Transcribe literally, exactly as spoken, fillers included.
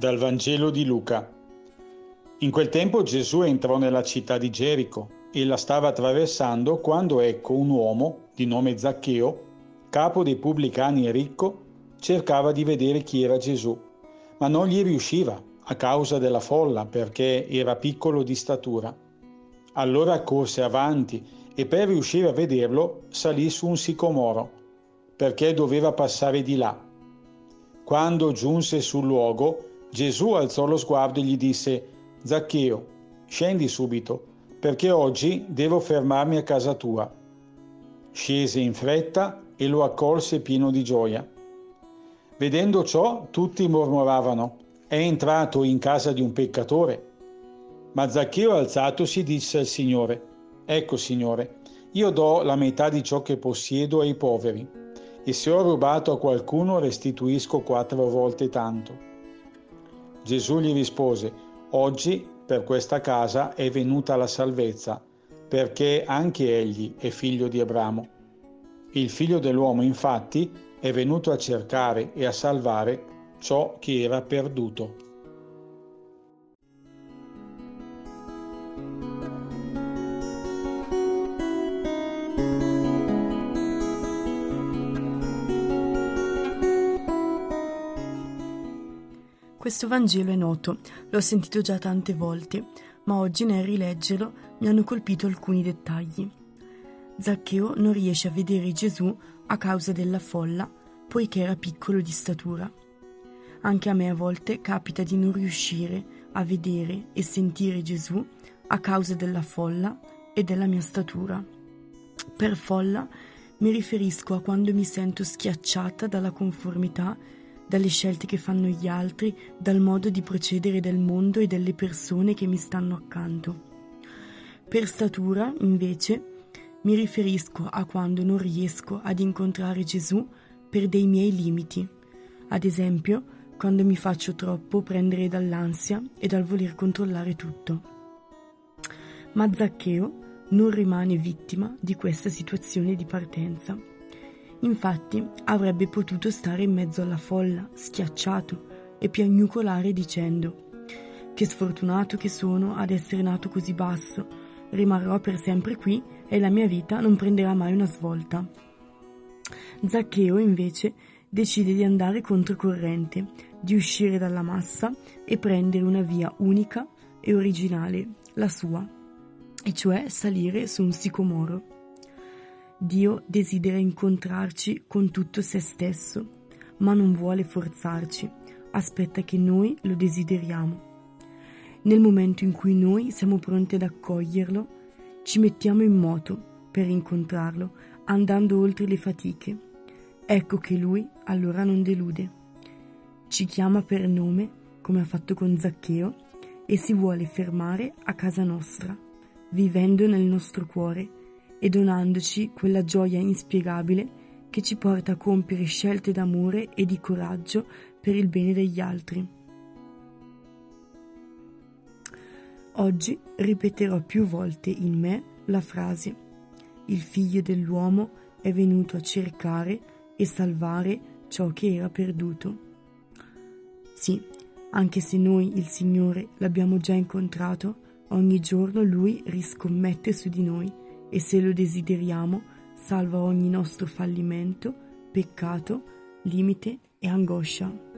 Dal Vangelo di Luca. In quel tempo Gesù entrò nella città di Gerico e la stava attraversando quando ecco un uomo di nome Zaccheo, capo dei pubblicani e ricco, cercava di vedere chi era Gesù, ma non gli riusciva a causa della folla perché era piccolo di statura. Allora corse avanti e per riuscire a vederlo salì su un sicomoro, perché doveva passare di là. Quando giunse sul luogo, Gesù alzò lo sguardo e gli disse: Zaccheo, scendi subito, perché oggi devo fermarmi a casa tua. Scese in fretta e lo accolse pieno di gioia. Vedendo ciò, tutti mormoravano: è entrato in casa di un peccatore. Ma Zaccheo, alzatosi, disse al Signore: Ecco, Signore, io do la metà di ciò che possiedo ai poveri, e se ho rubato a qualcuno restituisco quattro volte tanto. Gesù gli rispose: Oggi per questa casa è venuta la salvezza, perché anche egli è figlio di Abramo. Il figlio dell'uomo, infatti, è venuto a cercare e a salvare ciò che era perduto. Questo Vangelo è noto, l'ho sentito già tante volte, ma oggi nel rileggerlo mi hanno colpito alcuni dettagli. Zaccheo non riesce a vedere Gesù a causa della folla, poiché era piccolo di statura. Anche a me a volte capita di non riuscire a vedere e sentire Gesù a causa della folla e della mia statura. Per folla mi riferisco a quando mi sento schiacciata dalla conformità, dalle scelte che fanno gli altri, dal modo di procedere del mondo e delle persone che mi stanno accanto. Per statura, invece, mi riferisco a quando non riesco ad incontrare Gesù per dei miei limiti. Ad esempio, quando mi faccio troppo prendere dall'ansia e dal voler controllare tutto. Ma Zaccheo non rimane vittima di questa situazione di partenza. Infatti avrebbe potuto stare in mezzo alla folla, schiacciato, e piagnucolare dicendo: «Che sfortunato che sono ad essere nato così basso, rimarrò per sempre qui e la mia vita non prenderà mai una svolta». Zaccheo invece decide di andare controcorrente, di uscire dalla massa e prendere una via unica e originale, la sua, e cioè salire su un sicomoro. Dio desidera incontrarci con tutto se stesso, ma non vuole forzarci, aspetta che noi lo desideriamo. Nel momento in cui noi siamo pronti ad accoglierlo, ci mettiamo in moto per incontrarlo, andando oltre le fatiche. Ecco che lui allora non delude. Ci chiama per nome, come ha fatto con Zaccheo, e si vuole fermare a casa nostra, vivendo nel nostro cuore e donandoci quella gioia inspiegabile che ci porta a compiere scelte d'amore e di coraggio per il bene degli altri. Oggi ripeterò più volte in me la frase: il figlio dell'uomo è venuto a cercare e salvare ciò che era perduto. Sì, anche se noi il Signore l'abbiamo già incontrato, ogni giorno Lui riscommette su di noi e se lo desideriamo salva ogni nostro fallimento, peccato, limite e angoscia.